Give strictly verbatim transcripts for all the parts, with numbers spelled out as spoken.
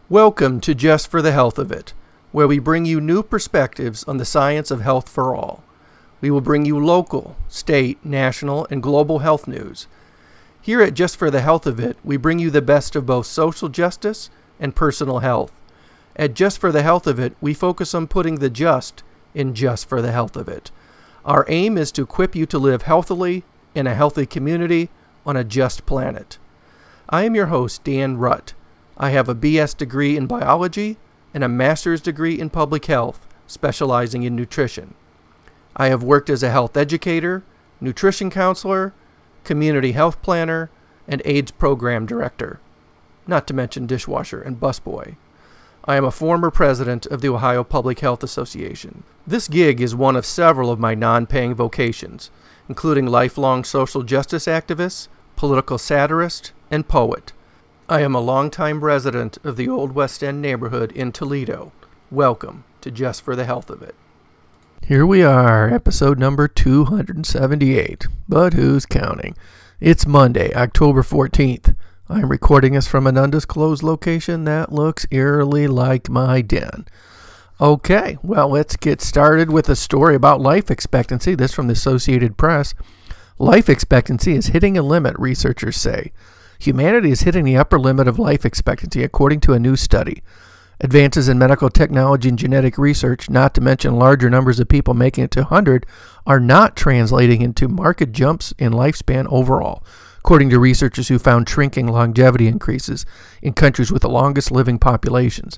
Welcome to Just for the Health of It, where we bring you new perspectives on the science of health for all. We will bring you local, state, national, and global health news. Here at Just for the Health of It, we bring you the best of both social justice and personal health. At Just for the Health of It, we focus on putting the just in Just for the Health of It. Our aim is to equip you to live healthily in a healthy community on a just planet. I am your host, Dan Rutt. I have a B S degree in biology and a master's degree in public health, specializing in nutrition. I have worked as a health educator, nutrition counselor, community health planner, and AIDS program director, not to mention dishwasher and busboy. I am a former president of the Ohio Public Health Association. This gig is one of several of my non-paying vocations, including lifelong social justice activist, political satirist, and poet. I am a longtime resident of the Old West End neighborhood in Toledo. Welcome to Just for the Health of It. Here we are, episode number two hundred seventy-eight, but who's counting? It's Monday, October fourteenth. I'm recording this from an undisclosed location that looks eerily like my den. Okay, well, let's get started with a story about life expectancy. This from the Associated Press. Life expectancy is hitting a limit, researchers say. Humanity is hitting the upper limit of life expectancy, according to a new study. Advances in medical technology and genetic research, not to mention larger numbers of people making it to one hundred, are not translating into marked jumps in lifespan overall, according to researchers who found shrinking longevity increases in countries with the longest living populations.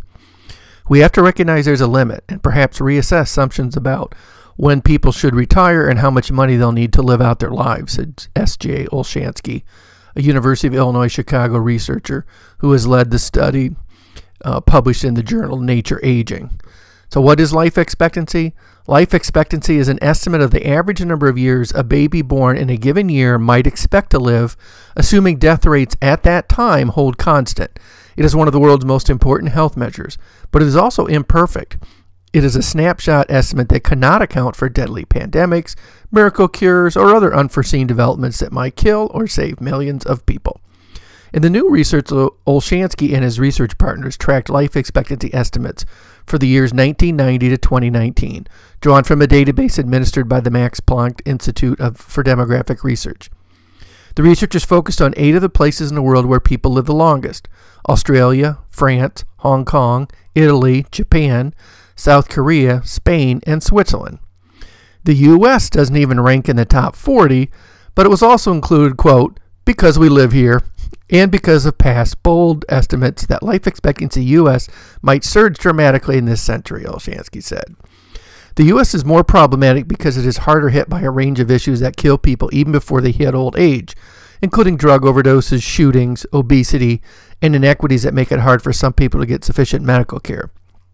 We have to recognize there's a limit and perhaps reassess assumptions about when people should retire and how much money they'll need to live out their lives, said S J Olshansky, a University of Illinois Chicago researcher who has led the study uh, published in the journal Nature Aging. So what is life expectancy? Life expectancy is an estimate of the average number of years a baby born in a given year might expect to live, assuming death rates at that time hold constant. It is one of the world's most important health measures, but it is also imperfect. It is a snapshot estimate that cannot account for deadly pandemics, miracle cures, or other unforeseen developments that might kill or save millions of people. In the new research, Olshansky and his research partners tracked life expectancy estimates for the years nineteen ninety to twenty nineteen, drawn from a database administered by the Max Planck Institute of, for Demographic Research. The researchers focused on eight of the places in the world where people live the longest: Australia, France, Hong Kong, Italy, Japan, South Korea, Spain, and Switzerland. The U S doesn't even rank in the top forty, but it was also included, quote, because we live here, and because of past bold estimates that life expectancy U S might surge dramatically in this century, Olshansky said. The U S is more problematic because it is harder hit by a range of issues that kill people even before they hit old age, including drug overdoses, shootings, obesity, and inequities that make it hard for some people to get sufficient medical care.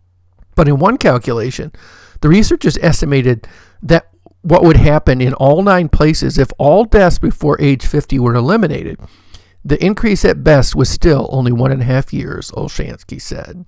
But in one calculation, the researchers estimated that what would happen in all nine places if all deaths before age fifty were eliminated. The increase at best was still only one and a half years, Olshansky said.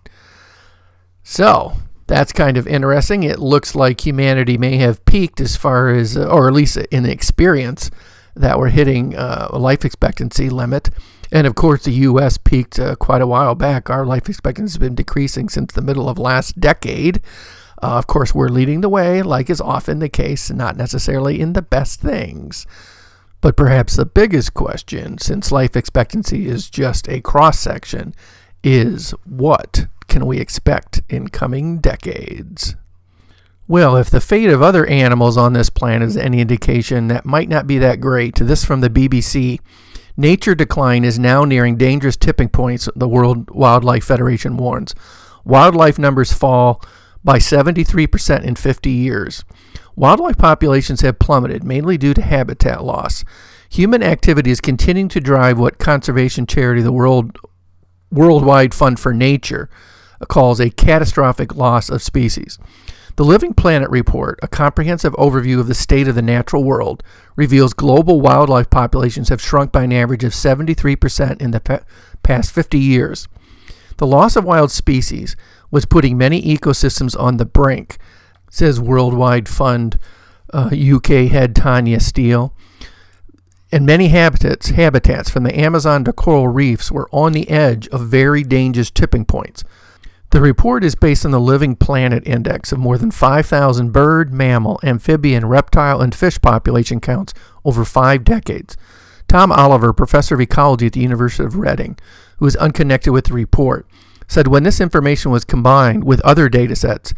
So, that's kind of interesting. It looks like humanity may have peaked as far as, or at least in the experience, that we're hitting uh, a life expectancy limit. And of course, the U S peaked uh, quite a while back. Our life expectancy has been decreasing since the middle of last decade. Uh, of course, we're leading the way, like is often the case, not necessarily in the best things. But perhaps the biggest question, since life expectancy is just a cross-section, is what can we expect in coming decades? Well, if the fate of other animals on this planet is any indication, that might not be that great. This from the B B C. Nature decline is now nearing dangerous tipping points, the World Wildlife Federation warns. Wildlife numbers fall by seventy-three percent in fifty years. Wildlife populations have plummeted, mainly due to habitat loss. Human activity is continuing to drive what conservation charity, the World Worldwide Fund for Nature, calls a catastrophic loss of species. The Living Planet Report, a comprehensive overview of the state of the natural world, reveals global wildlife populations have shrunk by an average of seventy-three percent in the pa- past fifty years. The loss of wild species was putting many ecosystems on the brink, says Worldwide Fund uh, U K head Tanya Steele. and many habitats, habitats from the Amazon to coral reefs were on the edge of very dangerous tipping points. The report is based on the Living Planet Index of more than five thousand bird, mammal, amphibian, reptile, and fish population counts over five decades. Tom Oliver, professor of ecology at the University of Reading, who is unconnected with the report, said when this information was combined with other data sets,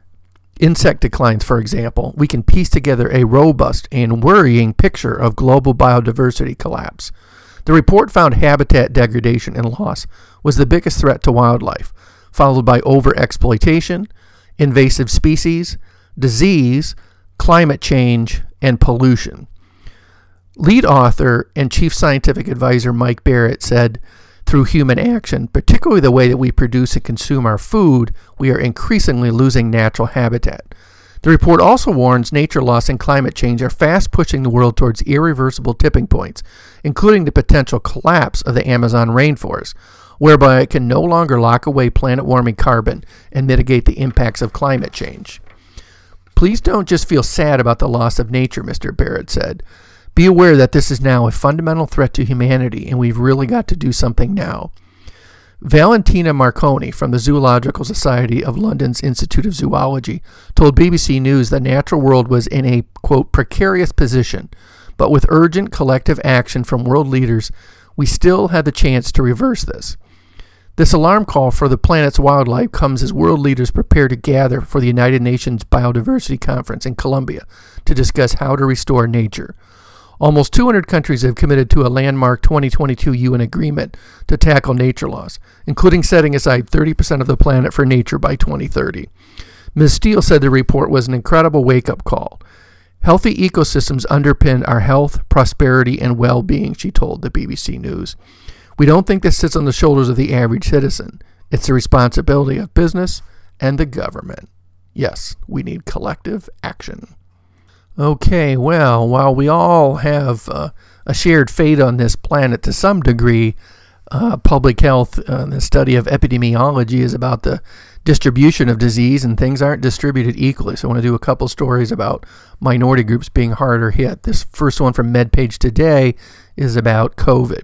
insect declines, for example, we can piece together a robust and worrying picture of global biodiversity collapse. The report found habitat degradation and loss was the biggest threat to wildlife, followed by overexploitation, invasive species, disease, climate change, and pollution. Lead author and chief scientific advisor Mike Barrett said, through human action, particularly the way that we produce and consume our food, we are increasingly losing natural habitat. The report also warns nature loss and climate change are fast pushing the world towards irreversible tipping points, including the potential collapse of the Amazon rainforest, whereby it can no longer lock away planet-warming carbon and mitigate the impacts of climate change. Please don't just feel sad about the loss of nature, Mister Barrett said. Be aware that this is now a fundamental threat to humanity, and we've really got to do something now. Valentina Marconi from the Zoological Society of London's Institute of Zoology told B B C News the natural world was in a, quote, precarious position, but with urgent collective action from world leaders, we still have the chance to reverse this. This alarm call for the planet's wildlife comes as world leaders prepare to gather for the United Nations Biodiversity Conference in Colombia to discuss how to restore nature. Almost two hundred countries have committed to a landmark twenty twenty-two U N agreement to tackle nature loss, including setting aside thirty percent of the planet for nature by twenty thirty. Miz Steele said the report was an incredible wake-up call. Healthy ecosystems underpin our health, prosperity, and well-being, she told the B B C News. We don't think this sits on the shoulders of the average citizen. It's the responsibility of business and the government. Yes, we need collective action. Okay, well, while we all have uh, a shared fate on this planet to some degree, uh, public health, uh, the study of epidemiology is about the distribution of disease, and things aren't distributed equally. So I want to do a couple stories about minority groups being harder hit. This first one from MedPage Today is about COVID.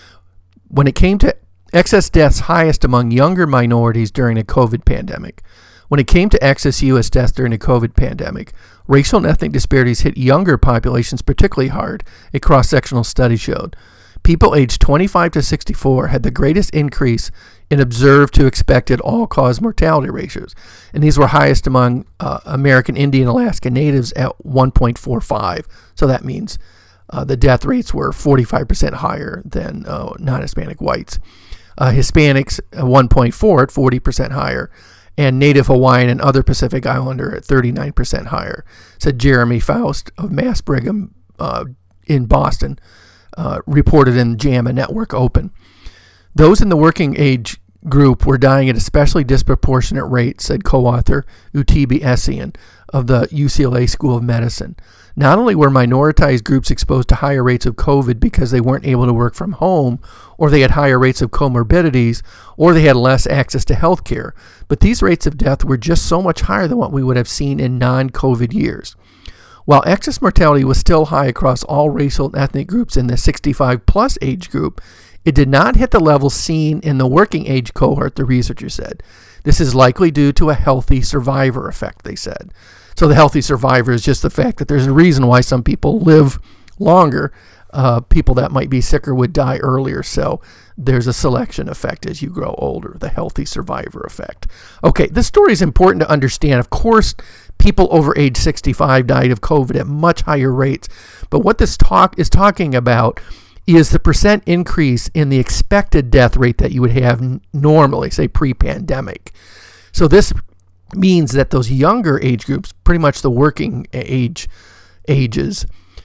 When it came to excess deaths highest among younger minorities during the COVID pandemic, When it came to excess U S deaths during the COVID pandemic, racial and ethnic disparities hit younger populations particularly hard, a cross-sectional study showed. People aged twenty-five to sixty-four had the greatest increase in observed to expected all-cause mortality ratios, and these were highest among uh, American Indian Alaska Natives at one point four five. So that means uh, the death rates were forty-five percent higher than uh, non-Hispanic whites. Uh, Hispanics at one point four at forty percent higher, and Native Hawaiian and other Pacific Islander at thirty-nine percent higher, said Jeremy Faust of Mass Brigham uh, in Boston, uh, reported in JAMA Network Open. Those in the working age group were dying at especially disproportionate rates, said co-author Utibi Essien of the U C L A School of Medicine. Not only were minoritized groups exposed to higher rates of COVID because they weren't able to work from home, or they had higher rates of comorbidities, or they had less access to health care, but these rates of death were just so much higher than what we would have seen in non-COVID years. While excess mortality was still high across all racial and ethnic groups in the sixty-five plus age group, it did not hit the level seen in the working age cohort, the researchers said. This is likely due to a healthy survivor effect, they said. So the healthy survivor is just the fact that there's a reason why some people live longer. Uh, people that might be sicker would die earlier. So there's a selection effect as you grow older, the healthy survivor effect. Okay, this story is important to understand. Of course, people over age sixty-five died of COVID at much higher rates. But what this talk is talking about is the percent increase in the expected death rate that you would have n- normally, say pre-pandemic. So this means that those younger age groups, pretty much the working age ages,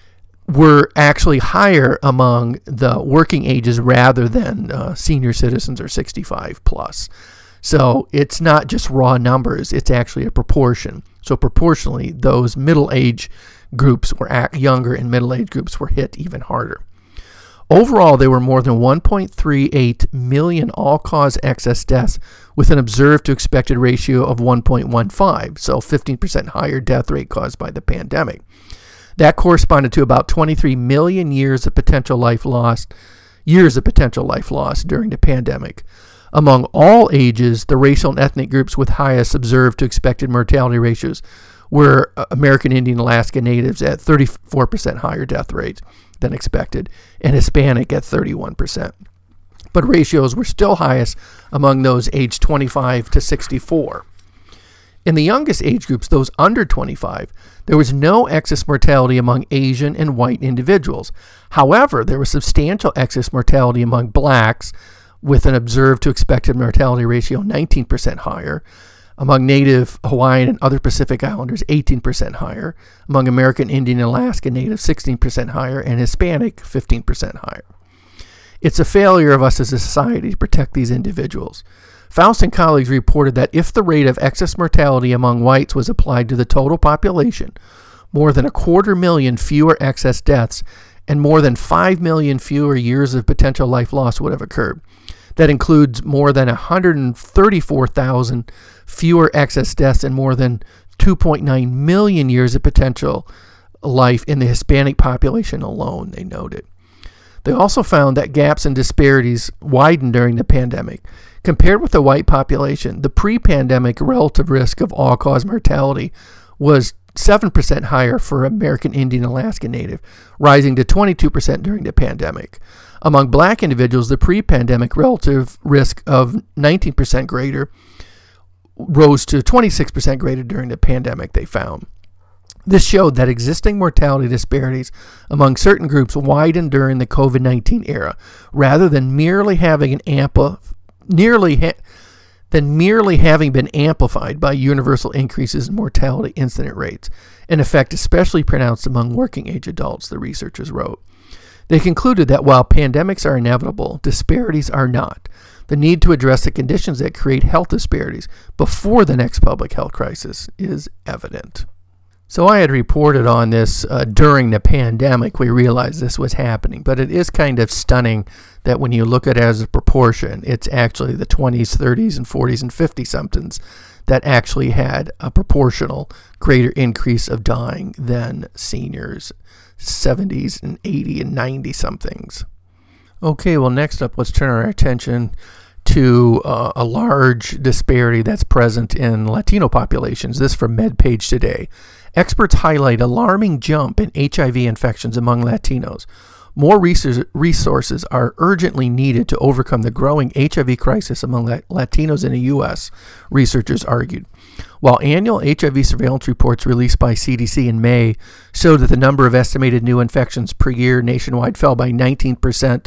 were actually higher among the working ages rather than uh, senior citizens or sixty-five plus. So it's not just raw numbers, it's actually a proportion. So proportionally, those middle age groups were at, younger and middle age groups were hit even harder. Overall, there were more than one point three eight million all-cause excess deaths with an observed to expected ratio of one point one five, so fifteen percent higher death rate caused by the pandemic. That corresponded to about twenty-three million years of potential life lost, years of potential life lost during the pandemic. Among all ages, the racial and ethnic groups with highest observed to expected mortality ratios were American Indian Alaska Natives at thirty-four percent higher death rates than expected, and Hispanic at thirty-one percent. But ratios were still highest among those aged twenty-five to sixty-four. In the youngest age groups, those under twenty-five, there was no excess mortality among Asian and white individuals. However, there was substantial excess mortality among blacks, with an observed to expected mortality ratio nineteen percent higher. Among Native, Hawaiian, and other Pacific Islanders, eighteen percent higher. Among American Indian and Alaska Native, sixteen percent higher. And Hispanic, fifteen percent higher. It's a failure of us as a society to protect these individuals. Faust and colleagues reported that if the rate of excess mortality among whites was applied to the total population, more than a quarter million fewer excess deaths and more than five million fewer years of potential life loss would have occurred. That includes more than one hundred thirty-four thousand fewer excess deaths and more than two point nine million years of potential life in the Hispanic population alone, they noted. They also found that gaps and disparities widened during the pandemic. Compared with the white population, the pre-pandemic relative risk of all-cause mortality was seven percent higher for American Indian Alaska Native, rising to twenty-two percent during the pandemic. Among black individuals, the pre-pandemic relative risk of nineteen percent greater rose to twenty-six percent greater during the pandemic, they found. This showed that existing mortality disparities among certain groups widened during the covid nineteen era, rather than merely having an ample, nearly ha- than merely having been amplified by universal increases in mortality incident rates, an effect especially pronounced among working-age adults, the researchers wrote. They concluded that while pandemics are inevitable, disparities are not. The need to address the conditions that create health disparities before the next public health crisis is evident. So I had reported on this uh, during the pandemic. We realized this was happening, but it is kind of stunning that when you look at it as a proportion, it's actually the twenties, thirties, and forties, and fifty-somethings that actually had a proportional greater increase of dying than seniors, seventies and eighty and ninety-somethings. Okay, well, next up, let's turn our attention to uh, a large disparity that's present in Latino populations. This from MedPage Today. Experts highlight alarming jump in H I V infections among Latinos. More resources are urgently needed to overcome the growing H I V crisis among Latinos in the U S, researchers argued. While annual H I V surveillance reports released by C D C in May showed that the number of estimated new infections per year nationwide fell by nineteen percent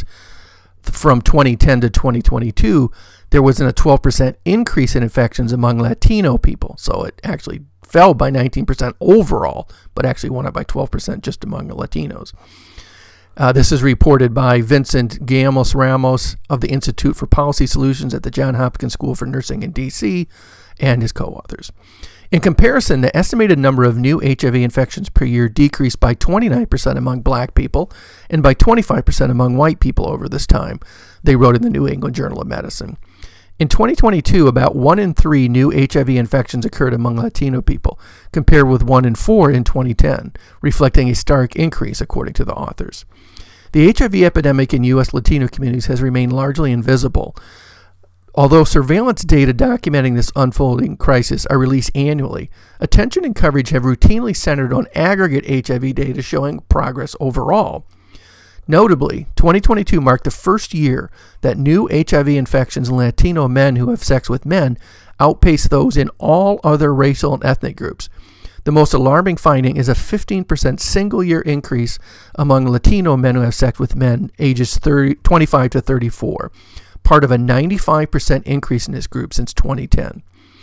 from twenty ten to twenty twenty-two, there was a twelve percent increase in infections among Latino people. So it actually fell by nineteen percent overall, but actually went up by twelve percent just among the Latinos. Uh, this is reported by Vincent Gamos Ramos of the Institute for Policy Solutions at the Johns Hopkins School for Nursing in D C and his co-authors. In comparison, the estimated number of new H I V infections per year decreased by twenty-nine percent among black people and by twenty-five percent among white people over this time, they wrote in the New England Journal of Medicine. In twenty twenty-two, about one in three new H I V infections occurred among Latino people, compared with one in four in twenty ten, reflecting a stark increase, according to the authors. The H I V epidemic in U S Latino communities has remained largely invisible. Although surveillance data documenting this unfolding crisis are released annually, attention and coverage have routinely centered on aggregate H I V data showing progress overall. Notably, twenty twenty-two marked the first year that new H I V infections in Latino men who have sex with men outpaced those in all other racial and ethnic groups. The most alarming finding is a fifteen percent single-year increase among Latino men who have sex with men ages thirty, twenty-five to thirty-four, part of a ninety-five percent increase in this group since twenty ten.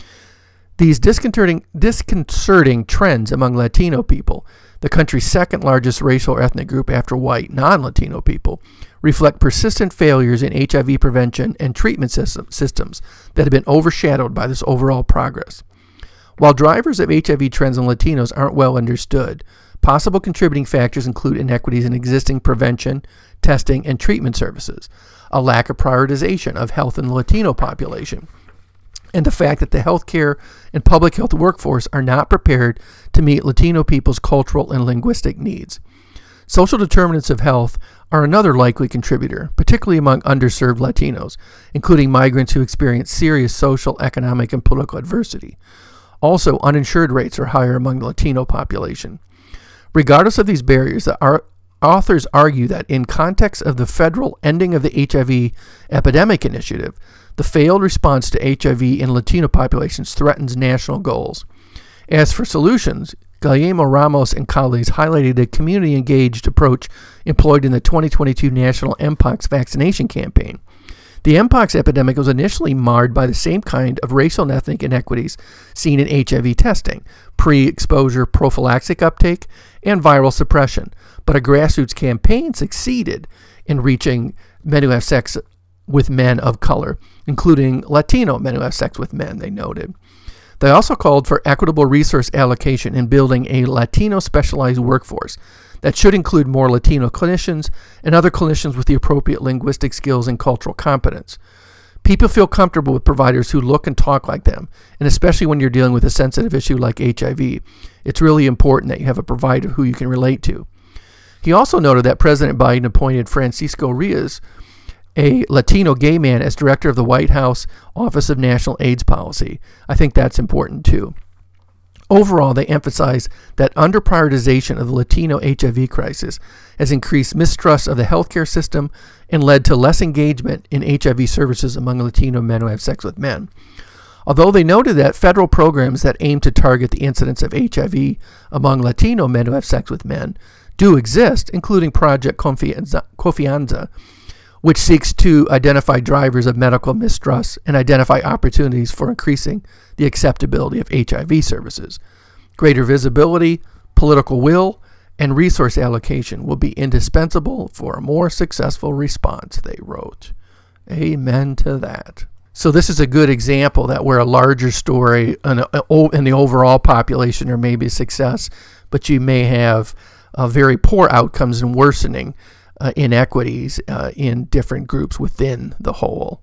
These disconcerting, disconcerting trends among Latino people, the country's second largest racial or ethnic group after white non-Latino people, reflect persistent failures in H I V prevention and treatment system, systems that have been overshadowed by this overall progress. While drivers of H I V trends in Latinos aren't well understood, possible contributing factors include inequities in existing prevention, testing, and treatment services, a lack of prioritization of health in the Latino population, and the fact that the healthcare and public health workforce are not prepared to meet Latino people's cultural and linguistic needs. Social determinants of health are another likely contributor, particularly among underserved Latinos, including migrants who experience serious social, economic, and political adversity. Also, uninsured rates are higher among the Latino population. Regardless of these barriers, the ar- authors argue that in context of the federal ending of the H I V epidemic initiative, the failed response to H I V in Latino populations threatens national goals. As for solutions, Guillermo Ramos and colleagues highlighted a community-engaged approach employed in the twenty twenty-two National Mpox vaccination campaign. The Mpox epidemic was initially marred by the same kind of racial and ethnic inequities seen in H I V testing, pre-exposure prophylactic uptake, and viral suppression. But a grassroots campaign succeeded in reaching men who have sex with men of color, including Latino men who have sex with men, they noted. They also called for equitable resource allocation in building a Latino specialized workforce that should include more Latino clinicians and other clinicians with the appropriate linguistic skills and cultural competence. People feel comfortable with providers who look and talk like them, and especially when you're dealing with a sensitive issue like H I V, it's really important that you have a provider who you can relate to. He also noted that President Biden appointed Francisco Reyes, a Latino gay man, as director of the White House Office of National AIDS Policy. I think that's important too. Overall, they emphasize that under-prioritization of the Latino H I V crisis has increased mistrust of the healthcare system and led to less engagement in H I V services among Latino men who have sex with men. Although they noted that federal programs that aim to target the incidence of H I V among Latino men who have sex with men do exist, including Project Confianza, Confianza, which seeks to identify drivers of medical mistrust and identify opportunities for increasing the acceptability of H I V services. Greater visibility, political will, and resource allocation will be indispensable for a more successful response, they wrote. Amen to that. So this is a good example that where a larger story in the overall population or maybe success, but you may have uh, very poor outcomes and worsening Uh, inequities uh, in different groups within the whole.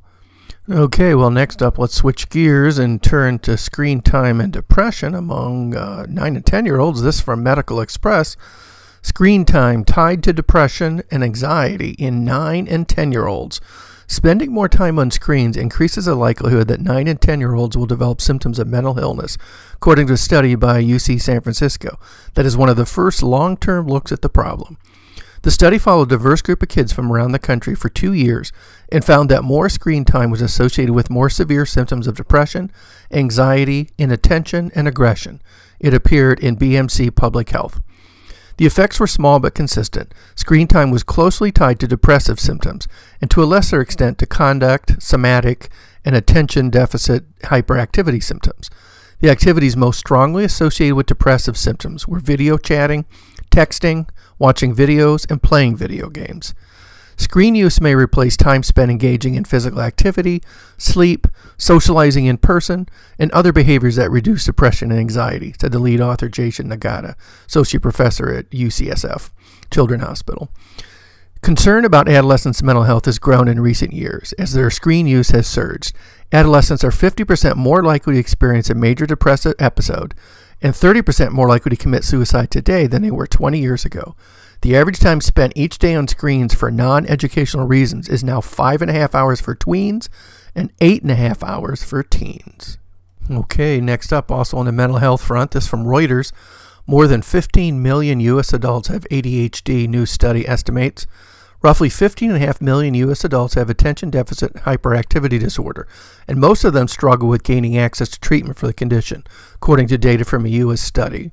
Okay, well, next up, let's switch gears and turn to screen time and depression among uh, nine and ten-year-olds. This from Medical Express. Screen time tied to depression and anxiety in nine and ten-year-olds. Spending more time on screens increases the likelihood that nine and ten-year-olds will develop symptoms of mental illness, according to a study by U C San Francisco that is one of the first long-term looks at the problem. The study followed a diverse group of kids from around the country for two years and found that more screen time was associated with more severe symptoms of depression, anxiety, inattention, and aggression. It appeared in B M C Public Health. The effects were small but consistent. Screen time was closely tied to depressive symptoms and to a lesser extent to conduct, somatic, and attention deficit hyperactivity symptoms. The activities most strongly associated with depressive symptoms were video chatting, texting, watching videos, and playing video games. Screen use may replace time spent engaging in physical activity, sleep, socializing in person, and other behaviors that reduce depression and anxiety, said the lead author Jason Nagata, associate professor at U C S F Children's Hospital. Concern about adolescents' mental health has grown in recent years as their screen use has surged. Adolescents are fifty percent more likely to experience a major depressive episode and thirty percent more likely to commit suicide today than they were twenty years ago. The average time spent each day on screens for non-educational reasons is now five and a half hours for tweens and eight and a half hours for teens. Okay, next up, also on the mental health front, this from Reuters. More than fifteen million U S adults have A D H D, new study estimates. Roughly fifteen point five million U S adults have attention deficit hyperactivity disorder, and most of them struggle with gaining access to treatment for the condition, according to data from a U S study.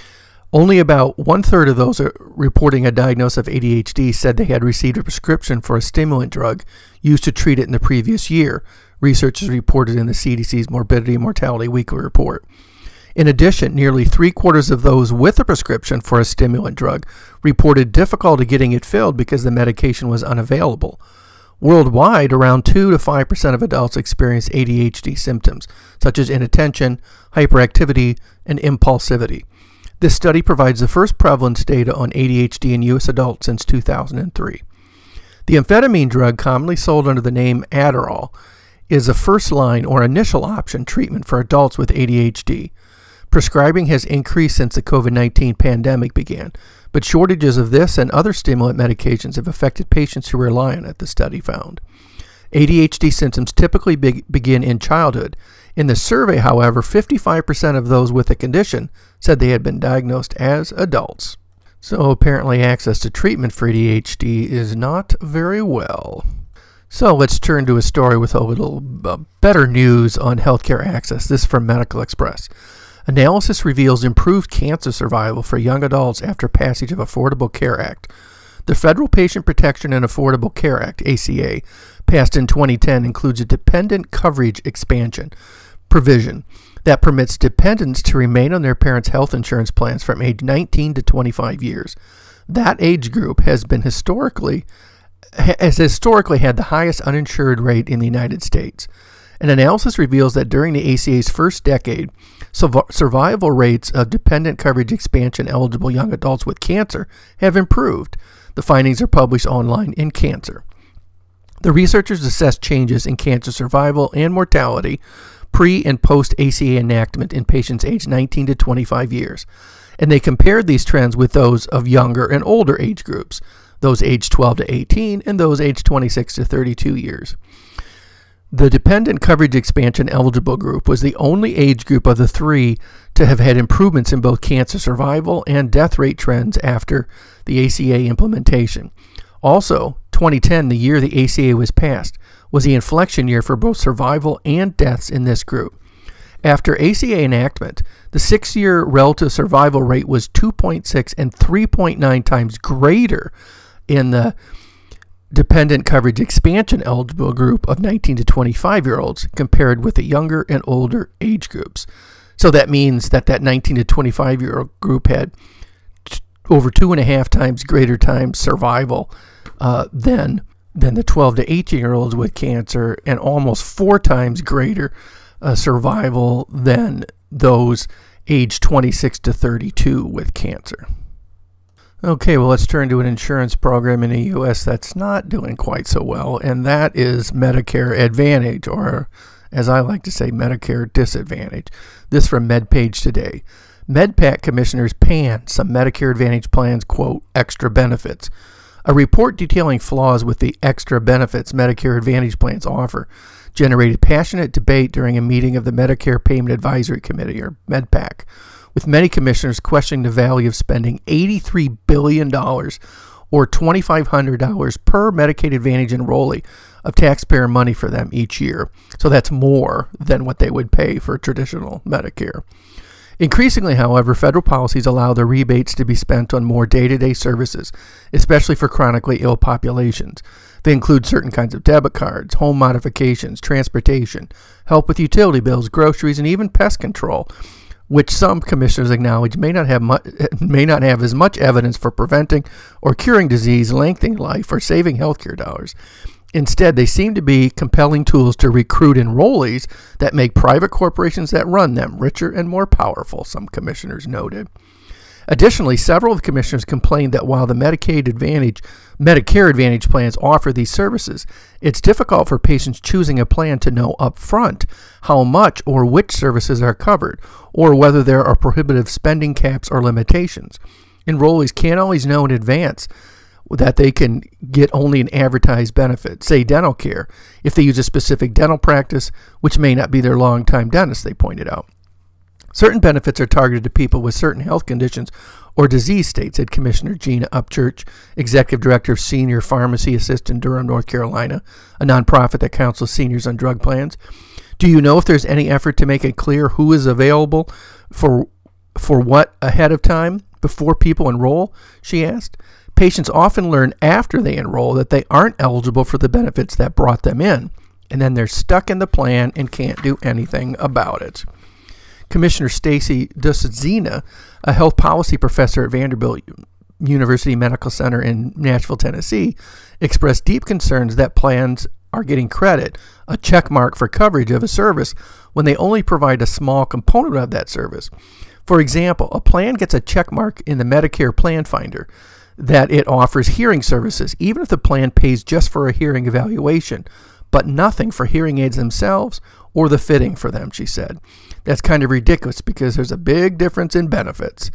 Only about one-third of those reporting a diagnosis of A D H D said they had received a prescription for a stimulant drug used to treat it in the previous year, researchers reported in the C D C's Morbidity and Mortality Weekly Report. In addition, nearly three-quarters of those with a prescription for a stimulant drug reported difficulty getting it filled because the medication was unavailable. Worldwide, around two to five percent of adults experience A D H D symptoms, such as inattention, hyperactivity, and impulsivity. This study provides the first prevalence data on A D H D in U S adults since two thousand three. The amphetamine drug, commonly sold under the name Adderall, is a first-line or initial option treatment for adults with A D H D. Prescribing has increased since the covid nineteen pandemic began, but shortages of this and other stimulant medications have affected patients who rely on it, the study found. A D H D symptoms typically be- begin in childhood. In the survey, however, fifty-five percent of those with the condition said they had been diagnosed as adults. So apparently access to treatment for A D H D is not very well. So let's turn to a story with a little uh, better news on healthcare access. This is from Medical Express. Analysis reveals improved cancer survival for young adults after passage of Affordable Care Act. The Federal Patient Protection and Affordable Care Act, A C A, passed in twenty ten, includes a dependent coverage expansion provision that permits dependents to remain on their parents' health insurance plans from age nineteen to twenty-five years. That age group has been historically has historically had the highest uninsured rate in the United States. An analysis reveals that during the A C A's first decade, survival rates of dependent coverage expansion eligible young adults with cancer have improved. The findings are published online in Cancer. The researchers assessed changes in cancer survival and mortality pre- and post-A C A enactment in patients aged nineteen to twenty-five years, and they compared these trends with those of younger and older age groups, those aged twelve to eighteen and those aged twenty-six to thirty-two years. The dependent coverage expansion eligible group was the only age group of the three to have had improvements in both cancer survival and death rate trends after the A C A implementation. Also, twenty ten, the year the A C A was passed, was the inflection year for both survival and deaths in this group. After A C A enactment, the six-year relative survival rate was two point six and three point nine times greater in the dependent coverage expansion eligible group of nineteen to twenty-five-year-olds compared with the younger and older age groups. So that means that that nineteen to twenty-five-year-old group had t- over two and a half times greater time survival uh, than, than the twelve to eighteen-year-olds with cancer, and almost four times greater uh, survival than those aged twenty-six to thirty-two with cancer. Okay, well, let's turn to an insurance program in the U S that's not doing quite so well, and that is Medicare Advantage, or as I like to say, Medicare Disadvantage. This from MedPage Today. MedPAC commissioners pan some Medicare Advantage plans, quote, extra benefits. A report detailing flaws with the extra benefits Medicare Advantage plans offer generated passionate debate during a meeting of the Medicare Payment Advisory Committee, or MedPAC, with many commissioners questioning the value of spending eighty-three billion dollars or two thousand five hundred dollars per Medicaid Advantage enrollee of taxpayer money for them each year. So that's more than what they would pay for traditional Medicare. Increasingly, however, federal policies allow the rebates to be spent on more day-to-day services, especially for chronically ill populations. They include certain kinds of debit cards, home modifications, transportation, help with utility bills, groceries, and even pest control, which some commissioners acknowledge may not have mu- may not have as much evidence for preventing or curing disease, lengthening life, or saving healthcare dollars. Instead, they seem to be compelling tools to recruit enrollees that make private corporations that run them richer and more powerful, some commissioners noted. Additionally, several of the commissioners complained that while the Medicaid Advantage, Medicare Advantage plans offer these services, it's difficult for patients choosing a plan to know up front how much or which services are covered, or whether there are prohibitive spending caps or limitations. Enrollees can't always know in advance that they can get only an advertised benefit, say dental care, if they use a specific dental practice, which may not be their long-time dentist, they pointed out. Certain benefits are targeted to people with certain health conditions or disease states, said Commissioner Gina Upchurch, Executive Director of Senior Pharmacy Assist in Durham, North Carolina, a nonprofit that counsels seniors on drug plans. Do you know if there's any effort to make it clear who is available for for what ahead of time before people enroll? She asked. Patients often learn after they enroll that they aren't eligible for the benefits that brought them in, and then they're stuck in the plan and can't do anything about it. Commissioner Stacy Dusadzina, a health policy professor at Vanderbilt University Medical Center in Nashville, Tennessee, expressed deep concerns that plans are getting credit, a check mark for coverage of a service, when they only provide a small component of that service. For example, a plan gets a check mark in the Medicare Plan Finder that it offers hearing services, even if the plan pays just for a hearing evaluation, but nothing for hearing aids themselves or the fitting for them, she said. That's kind of ridiculous because there's a big difference in benefits.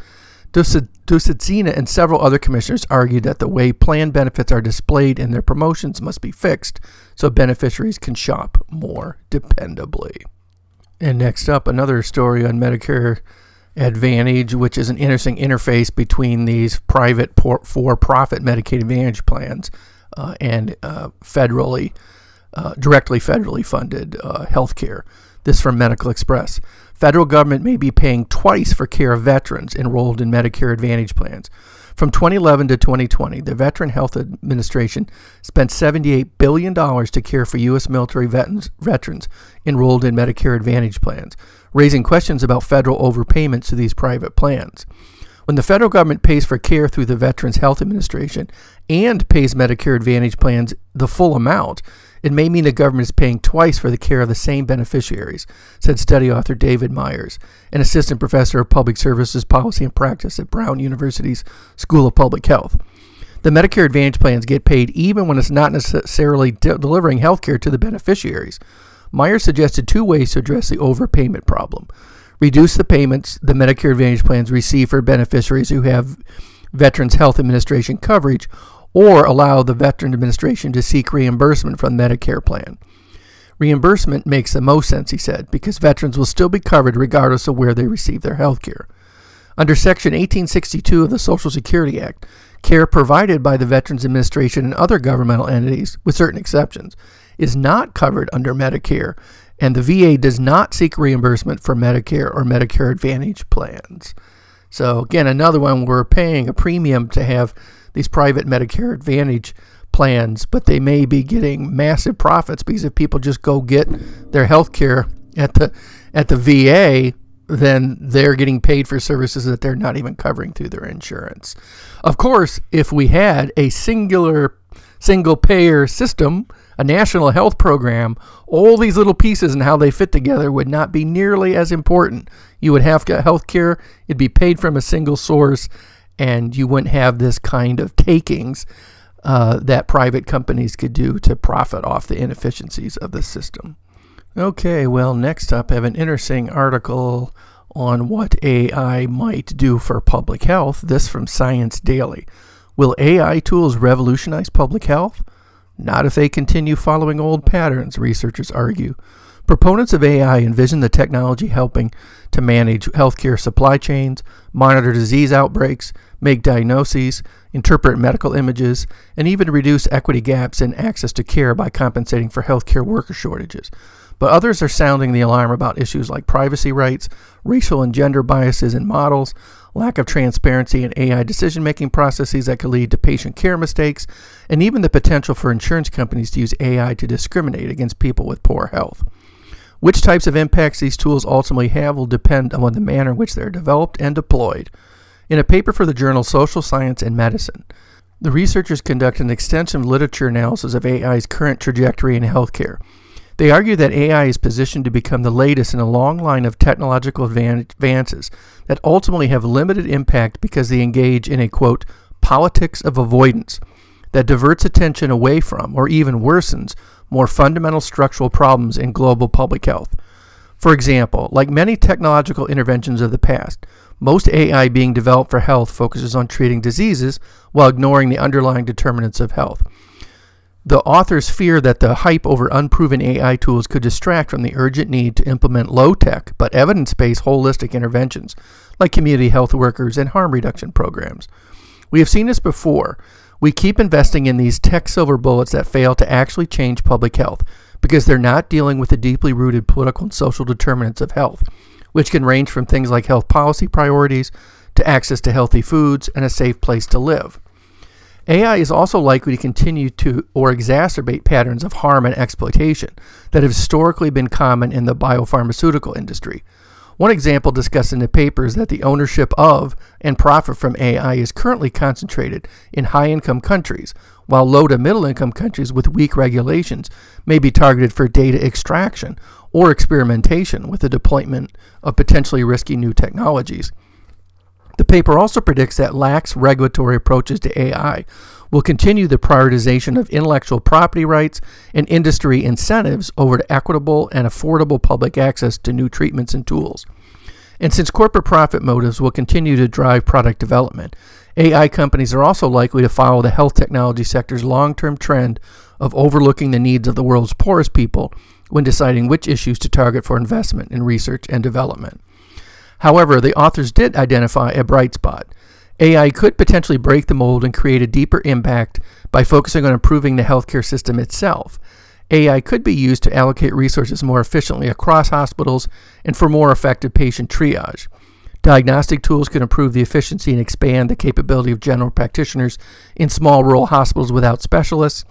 Dusadzina and several other commissioners argued that the way plan benefits are displayed in their promotions must be fixed so beneficiaries can shop more dependably. And next up, another story on Medicare Advantage, which is an interesting interface between these private for-profit Medicaid Advantage plans uh, and uh, federally, uh, directly federally funded uh, health care. This from Medical Express. Federal government may be paying twice for care of veterans enrolled in Medicare Advantage plans. From twenty eleven to twenty twenty, the Veteran Health Administration spent seventy-eight billion dollars to care for U S military veterans, veterans enrolled in Medicare Advantage plans, raising questions about federal overpayments to these private plans. When the federal government pays for care through the Veterans Health Administration and pays Medicare Advantage plans the full amount, it may mean the government is paying twice for the care of the same beneficiaries, said study author David Myers, an assistant professor of public services policy and practice at Brown University's School of Public Health. The Medicare Advantage plans get paid even when it's not necessarily de- delivering health care to the beneficiaries. Myers suggested two ways to address the overpayment problem. Reduce the payments the Medicare Advantage plans receive for beneficiaries who have Veterans Health Administration coverage, or allow the Veteran Administration to seek reimbursement from the Medicare plan. Reimbursement makes the most sense, he said, because veterans will still be covered regardless of where they receive their health care. Under Section eighteen sixty-two of the Social Security Act, care provided by the Veterans Administration and other governmental entities, with certain exceptions, is not covered under Medicare, and the V A does not seek reimbursement for Medicare or Medicare Advantage plans. So again, another one, we're paying a premium to have these private Medicare Advantage plans, but they may be getting massive profits because if people just go get their health care at the at the V A, then they're getting paid for services that they're not even covering through their insurance. Of course, if we had a singular single payer system, a national health program, all these little pieces and how they fit together would not be nearly as important. You would have health care, it'd be paid from a single source, and you wouldn't have this kind of takings uh, that private companies could do to profit off the inefficiencies of the system. Okay, well, next up, I have an interesting article on what A I might do for public health. This from Science Daily. Will A I tools revolutionize public health? Not if they continue following old patterns, researchers argue. Proponents of A I envision the technology helping to manage healthcare supply chains, monitor disease outbreaks, make diagnoses, interpret medical images, and even reduce equity gaps in access to care by compensating for healthcare worker shortages. But others are sounding the alarm about issues like privacy rights, racial and gender biases in models, lack of transparency in A I decision-making processes that could lead to patient care mistakes, and even the potential for insurance companies to use A I to discriminate against people with poor health. Which types of impacts these tools ultimately have will depend on the manner in which they are developed and deployed. In a paper for the journal Social Science and Medicine, the researchers conducted an extensive literature analysis of A I's current trajectory in healthcare. They argue that A I is positioned to become the latest in a long line of technological advances that ultimately have limited impact because they engage in a, quote, politics of avoidance that diverts attention away from, or even worsens, more fundamental structural problems in global public health. For example, like many technological interventions of the past, most A I being developed for health focuses on treating diseases while ignoring the underlying determinants of health. The authors fear that the hype over unproven A I tools could distract from the urgent need to implement low-tech but evidence-based holistic interventions like community health workers and harm reduction programs. We have seen this before. We keep investing in these tech silver bullets that fail to actually change public health because they're not dealing with the deeply rooted political and social determinants of health, which can range from things like health policy priorities to access to healthy foods and a safe place to live. A I is also likely to continue to or exacerbate patterns of harm and exploitation that have historically been common in the biopharmaceutical industry. One example discussed in the paper is that the ownership of and profit from A I is currently concentrated in high-income countries, while low to middle-income countries with weak regulations may be targeted for data extraction or experimentation with the deployment of potentially risky new technologies. The paper also predicts that lax regulatory approaches to A I will continue the prioritization of intellectual property rights and industry incentives over to equitable and affordable public access to new treatments and tools. And since corporate profit motives will continue to drive product development, A I companies are also likely to follow the health technology sector's long-term trend of overlooking the needs of the world's poorest people when deciding which issues to target for investment in research and development. However, the authors did identify a bright spot. A I could potentially break the mold and create a deeper impact by focusing on improving the healthcare system itself. A I could be used to allocate resources more efficiently across hospitals and for more effective patient triage. Diagnostic tools could improve the efficiency and expand the capability of general practitioners in small rural hospitals without specialists.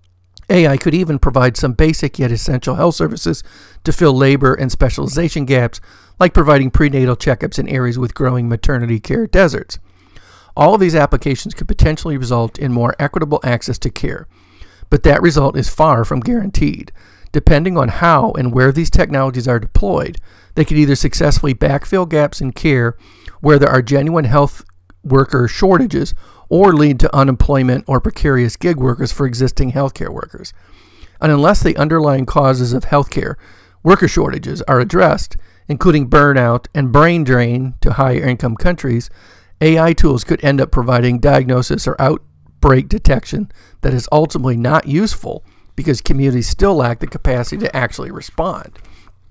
A I could even provide some basic yet essential health services to fill labor and specialization gaps, like providing prenatal checkups in areas with growing maternity care deserts. All of these applications could potentially result in more equitable access to care, but that result is far from guaranteed. Depending on how and where these technologies are deployed, they could either successfully backfill gaps in care where there are genuine health worker shortages or lead to unemployment or precarious gig workers for existing healthcare workers. And unless the underlying causes of healthcare worker shortages are addressed, including burnout and brain drain to higher income countries, A I tools could end up providing diagnosis or outbreak detection that is ultimately not useful because communities still lack the capacity to actually respond.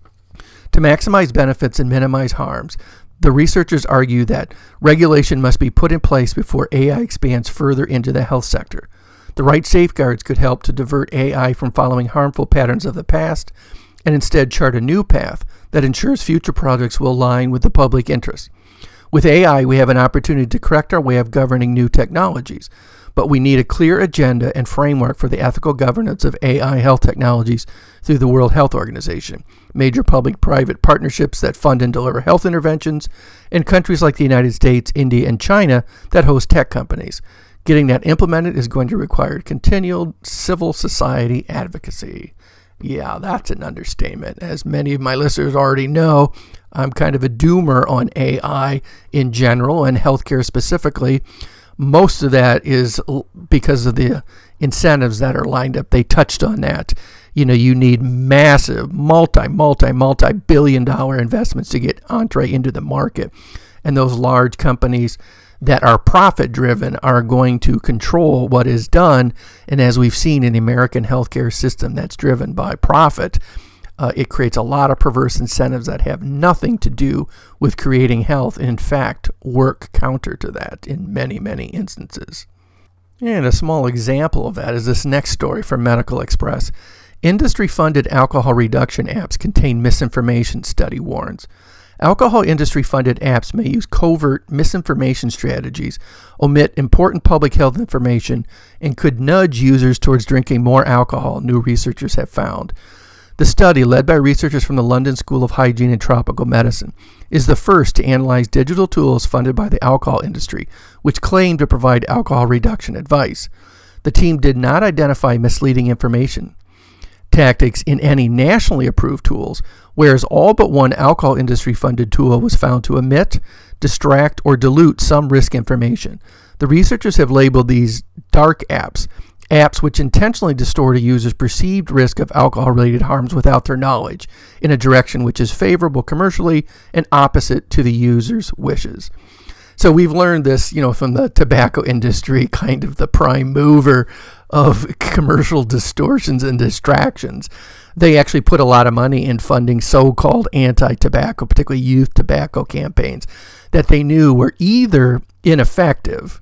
To maximize benefits and minimize harms, the researchers argue that regulation must be put in place before A I expands further into the health sector. The right safeguards could help to divert A I from following harmful patterns of the past and instead chart a new path that ensures future projects will align with the public interest. With A I, we have an opportunity to correct our way of governing new technologies, but we need a clear agenda and framework for the ethical governance of A I health technologies through the World Health Organization, major public-private partnerships that fund and deliver health interventions, and countries like the United States, India, and China that host tech companies. Getting that implemented is going to require continual civil society advocacy. Yeah, that's an understatement. As many of my listeners already know, I'm kind of a doomer on A I in general and healthcare specifically. Most of that is because of the incentives that are lined up. They touched on that. You know, you need massive, multi, multi, multi-billion dollar investments to get entree into the market. And those large companies that are profit-driven are going to control what is done. And as we've seen in the American healthcare system that's driven by profit, uh, it creates a lot of perverse incentives that have nothing to do with creating health. In fact, work counter to that in many, many instances. And a small example of that is this next story from Medical Express. Industry-funded alcohol reduction apps contain misinformation, study warns. Alcohol industry-funded apps may use covert misinformation strategies, omit important public health information, and could nudge users towards drinking more alcohol, new researchers have found. The study, led by researchers from the London School of Hygiene and Tropical Medicine, is the first to analyze digital tools funded by the alcohol industry, which claim to provide alcohol reduction advice. The team did not identify misleading information tactics in any nationally approved tools, whereas all but one alcohol industry-funded tool was found to omit, distract, or dilute some risk information. The researchers have labeled these dark apps, apps which intentionally distort a user's perceived risk of alcohol-related harms without their knowledge, in a direction which is favorable commercially and opposite to the user's wishes. So we've learned this, you know, from the tobacco industry, kind of the prime mover of commercial distortions and distractions. They actually put a lot of money in funding so-called anti-tobacco, particularly youth tobacco campaigns, that they knew were either ineffective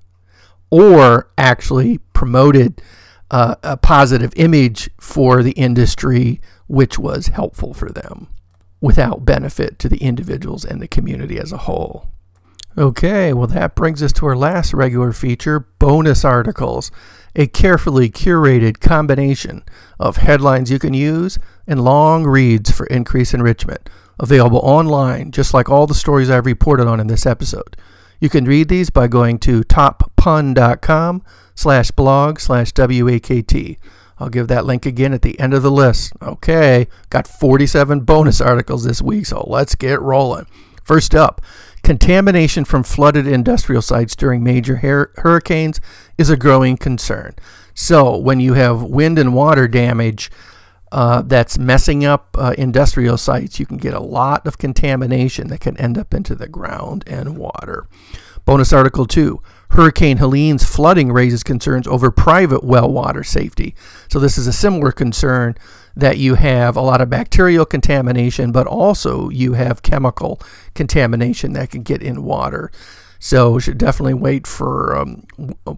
or actually promoted uh, a positive image for the industry, which was helpful for them, without benefit to the individuals and the community as a whole. Okay, well that brings us to our last regular feature, bonus articles, a carefully curated combination of headlines you can use and long reads for increased enrichment, available online, just like all the stories I've reported on in this episode. You can read these by going to toppun.com slash blog slash W-A-K-T. I'll give that link again at the end of the list. Okay, got forty-seven bonus articles this week, so let's get rolling. First up, contamination from flooded industrial sites during major hur- hurricanes is a growing concern. So when you have wind and water damage uh, that's messing up uh, industrial sites, you can get a lot of contamination that can end up into the ground and water. Bonus article two, Hurricane Helene's flooding raises concerns over private well water safety. So this is a similar concern that you have a lot of bacterial contamination, but also you have chemical contamination that can get in water. So we should definitely wait for um,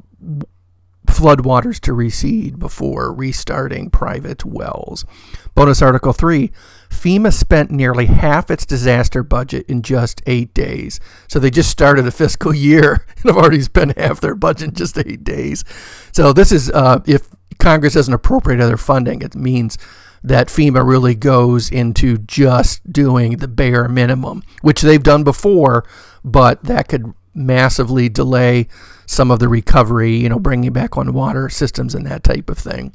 floodwaters to recede before restarting private wells. Bonus article three, FEMA spent nearly half its disaster budget in just eight days. So they just started a fiscal year and have already spent half their budget in just eight days. So this is, uh, if Congress doesn't appropriate other funding, it means that FEMA really goes into just doing the bare minimum, which they've done before, but that could massively delay some of the recovery, you know, bringing back on water systems and that type of thing.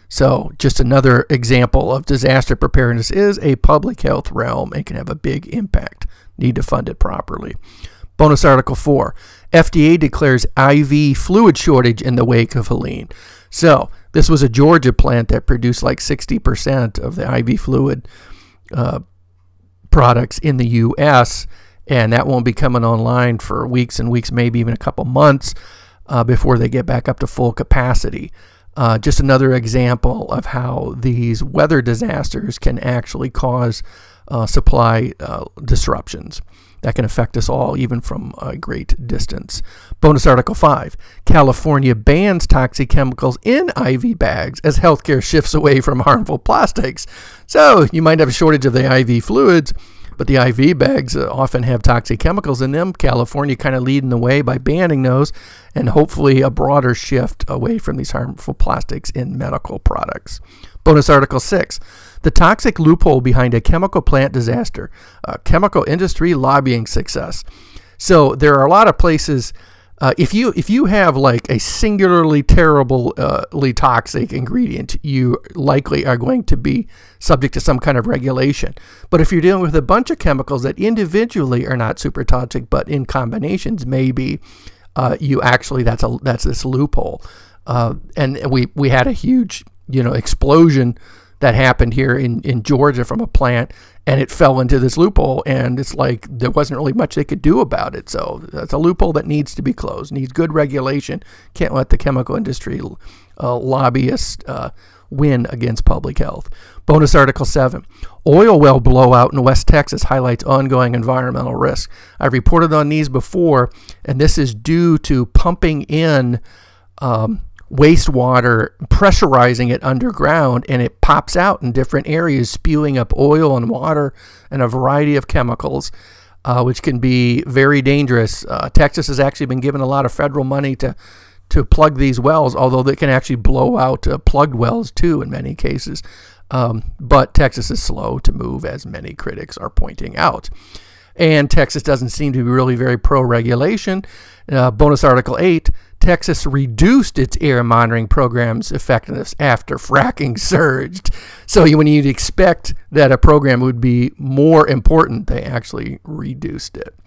So just another example of disaster preparedness is a public health realm and can have a big impact. Need to fund it properly. Bonus article four, F D A declares I V fluid shortage in the wake of Helene. So this was a Georgia plant that produced like sixty percent of the I V fluid uh, products in the U S, and that won't be coming online for weeks and weeks, maybe even a couple months uh, before they get back up to full capacity. Uh, just another example of how these weather disasters can actually cause uh, supply uh, disruptions that can affect us all, even from a great distance. Bonus article five, California bans toxic chemicals in I V bags as healthcare shifts away from harmful plastics. So you might have a shortage of the I V fluids, but the I V bags uh, often have toxic chemicals in them. California kind of leading the way by banning those, and hopefully a broader shift away from these harmful plastics in medical products. Bonus article six, the toxic loophole behind a chemical plant disaster, uh, chemical industry lobbying success. So there are a lot of places, uh, if you if you have like a singularly terribly uh, toxic ingredient, you likely are going to be subject to some kind of regulation. But if you're dealing with a bunch of chemicals that individually are not super toxic, but in combinations maybe, uh, you actually, that's a that's this loophole. Uh, and we we had a huge, you know, explosion that happened here in, in Georgia from a plant, and it fell into this loophole, and it's like there wasn't really much they could do about it. So that's a loophole that needs to be closed, needs good regulation. Can't let the chemical industry uh, lobbyists uh, win against public health. Bonus article seven, oil well blowout in West Texas highlights ongoing environmental risk. I've reported on these before, and this is due to pumping in um, wastewater, pressurizing it underground, and it pops out in different areas, spewing up oil and water and a variety of chemicals, uh, which can be very dangerous. Uh, Texas has actually been given a lot of federal money to to plug these wells, although they can actually blow out uh, plugged wells too in many cases. Um, but Texas is slow to move, as many critics are pointing out. And Texas doesn't seem to be really very pro-regulation. Uh, bonus article eight, Texas reduced its air monitoring program's effectiveness after fracking surged. So when you'd expect that a program would be more important, they actually reduced it.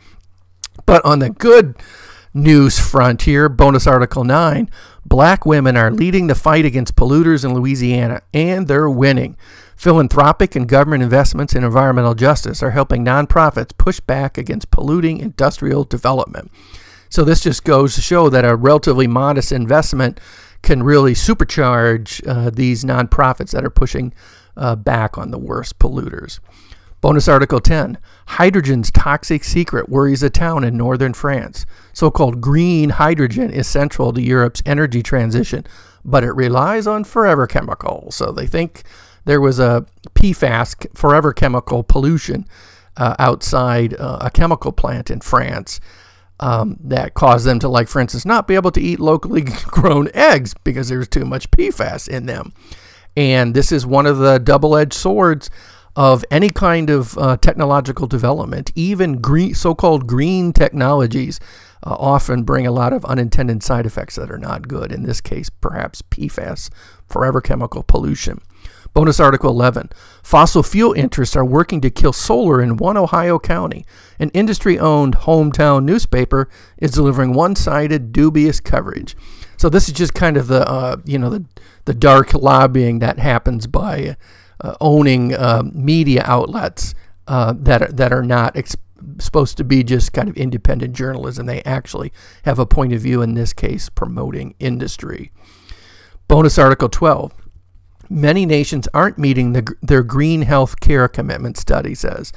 But on the good news front here, bonus article nine, black women are leading the fight against polluters in Louisiana, and they're winning. Philanthropic and government investments in environmental justice are helping nonprofits push back against polluting industrial development. So this just goes to show that a relatively modest investment can really supercharge uh, these nonprofits that are pushing uh, back on the worst polluters. Bonus article ten, hydrogen's toxic secret worries a town in northern France. So-called green hydrogen is central to Europe's energy transition, but it relies on forever chemicals. So they think there was a P FAS, forever chemical pollution, uh, outside uh, a chemical plant in France um, that caused them to, like, for instance, not be able to eat locally grown eggs because there's too much P FAS in them. And this is one of the double-edged swords of any kind of uh, technological development. Even green, so-called green technologies uh, often bring a lot of unintended side effects that are not good. In this case, perhaps P FAS, forever chemical pollution. Bonus Article eleven. Fossil fuel interests are working to kill solar in one Ohio county. An industry-owned hometown newspaper is delivering one-sided, dubious coverage. So this is just kind of the, uh, you know, the the dark lobbying that happens by uh, owning uh, media outlets uh, that are, that are not ex- supposed to be just kind of independent journalism. They actually have a point of view, in this case, promoting industry. Bonus Article twelve. Many nations aren't meeting the, their green health care commitment, study says.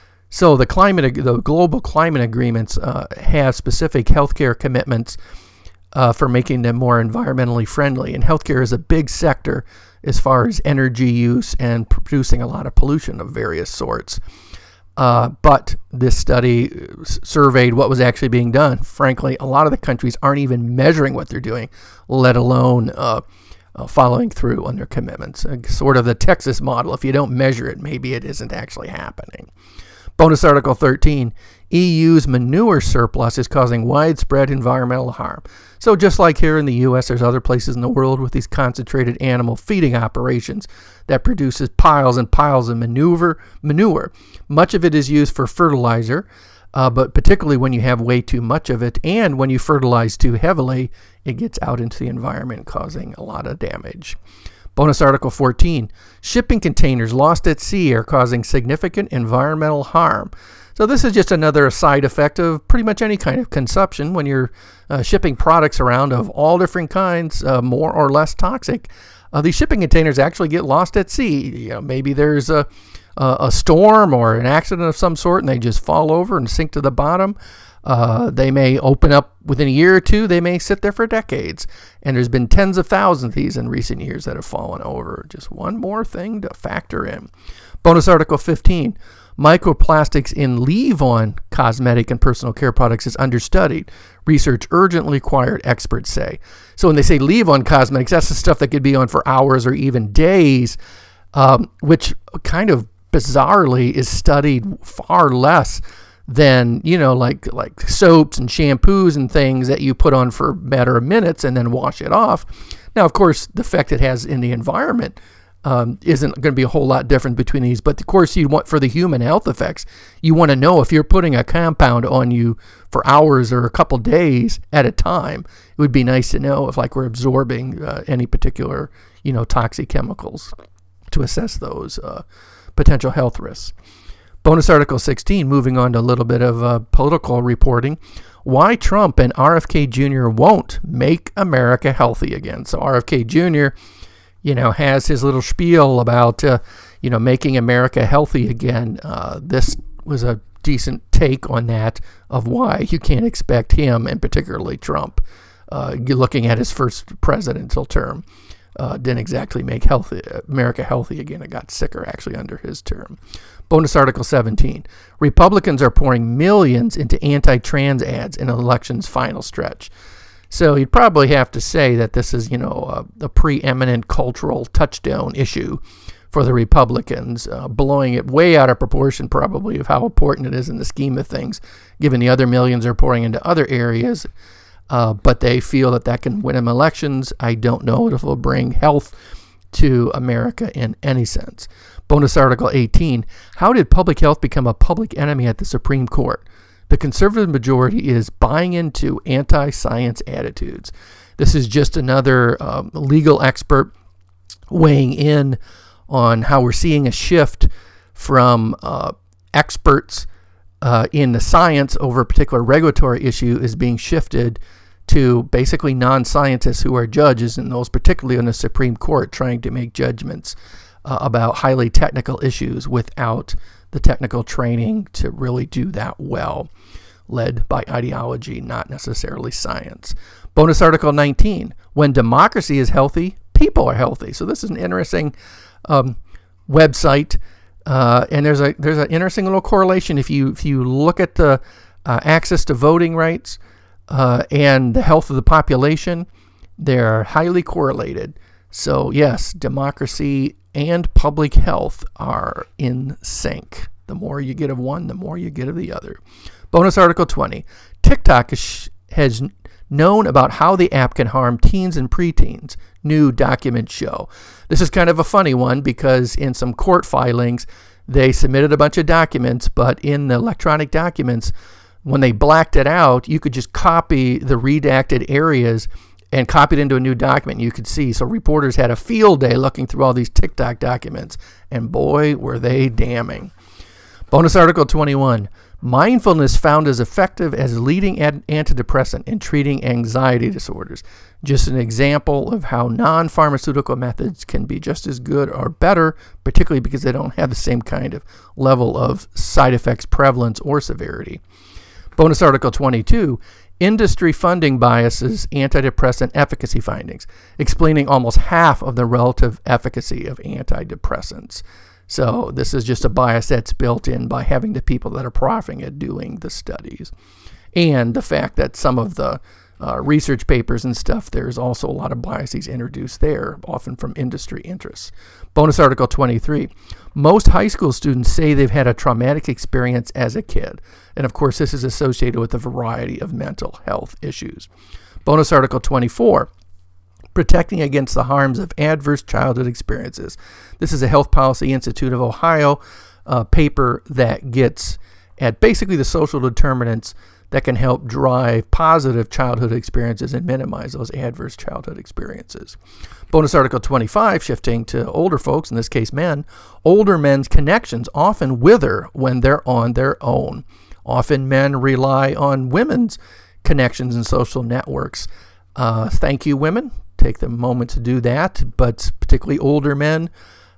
So the climate, the global climate agreements uh, have specific healthcare commitments uh, for making them more environmentally friendly. And healthcare is a big sector as far as energy use and producing a lot of pollution of various sorts. Uh, but this study surveyed what was actually being done. Frankly, a lot of the countries aren't even measuring what they're doing, let alone uh, uh, following through on their commitments. Uh, sort of the Texas model. If you don't measure it, maybe it isn't actually happening. Bonus Article thirteen. E U's manure surplus is causing widespread environmental harm. So just like here in the U S, there's other places in the world with these concentrated animal feeding operations that produces piles and piles of manure. manure. Much of it is used for fertilizer, uh, but particularly when you have way too much of it, and when you fertilize too heavily, it gets out into the environment, causing a lot of damage. Bonus Article fourteen. Shipping containers lost at sea are causing significant environmental harm. So this is just another side effect of pretty much any kind of consumption when you're uh, shipping products around of all different kinds, uh, more or less toxic. Uh, these shipping containers actually get lost at sea. You know, maybe there's a, a, a storm or an accident of some sort and they just fall over and sink to the bottom. Uh, they may open up within a year or two. They may sit there for decades. And there's been tens of thousands of these in recent years that have fallen over. Just one more thing to factor in. Bonus Article fifteen. Microplastics in leave-on cosmetic and personal care products is understudied. Research urgently required, experts say. So when they say leave-on cosmetics, that's the stuff that could be on for hours or even days, um, which kind of bizarrely is studied far less than, you know, like like soaps and shampoos and things that you put on for a matter of minutes and then wash it off. Now, of course, the effect it has in the environment Um, isn't going to be a whole lot different between these. But of course, you want, for the human health effects, you want to know if you're putting a compound on you for hours or a couple days at a time. It would be nice to know if, like, we're absorbing uh, any particular, you know, toxic chemicals to assess those uh, potential health risks. Bonus Article sixteen, moving on to a little bit of uh, political reporting. Why Trump and R F K Junior won't make America healthy again. So R F K Junior you know, has his little spiel about, uh, you know, making America healthy again. Uh, this was a decent take on that, of why you can't expect him, and particularly Trump, uh, looking at his first presidential term, uh, didn't exactly make healthy America healthy again. It got sicker, actually, under his term. Bonus Article seventeen. Republicans are pouring millions into anti-trans ads in an election's final stretch. So you'd probably have to say that this is, you know, a, a preeminent cultural touchdown issue for the Republicans, uh, blowing it way out of proportion probably of how important it is in the scheme of things, given the other millions are pouring into other areas. Uh, but they feel that that can win them elections. I don't know if it will bring health to America in any sense. Bonus Article eighteen. How did public health become a public enemy at the Supreme Court? The conservative majority is buying into anti-science attitudes. This is just another um, legal expert weighing in on how we're seeing a shift from uh, experts uh, in the science over a particular regulatory issue is being shifted to basically non-scientists who are judges, and those particularly on the Supreme Court, trying to make judgments uh, about highly technical issues without the technical training to really do that well, led by ideology, not necessarily science. Bonus Article nineteen. When democracy is healthy, people are healthy. So this is an interesting um, website, uh, and there's a there's an interesting little correlation. If you if you look at the uh, access to voting rights uh, and the health of the population, they're highly correlated. So yes, democracy and public health are in sync. The more you get of one, the more you get of the other. Bonus Article twenty. TikTok is, has known about how the app can harm teens and preteens, new documents show. This is kind of a funny one because in some court filings, they submitted a bunch of documents, but in the electronic documents, when they blacked it out, you could just copy the redacted areas and copy it into a new document you could see. So reporters had a field day looking through all these TikTok documents, and boy, were they damning. Bonus article twenty-one. Mindfulness found as effective as leading ad- antidepressant in treating anxiety disorders. Just an example of how non-pharmaceutical methods can be just as good or better, particularly because they don't have the same kind of level of side effects prevalence or severity. Bonus article twenty-two. Industry funding biases antidepressant efficacy findings, explaining almost half of the relative efficacy of antidepressants. So this is just a bias that's built in by having the people that are profiting at doing the studies. And the fact that some of the uh, research papers and stuff, there's also a lot of biases introduced there, often from industry interests. Bonus article twenty-three. Most high school students say they've had a traumatic experience as a kid. And of course, this is associated with a variety of mental health issues. Bonus article twenty-four. Protecting against the harms of adverse childhood experiences. This is a Health Policy Institute of Ohio uh, paper that gets at basically the social determinants that can help drive positive childhood experiences and minimize those adverse childhood experiences. Bonus article twenty-five, shifting to older folks, in this case men, older men's connections often wither when they're on their own. Often men rely on women's connections and social networks. Uh, thank you, women. Take the moment to do that, but particularly older men,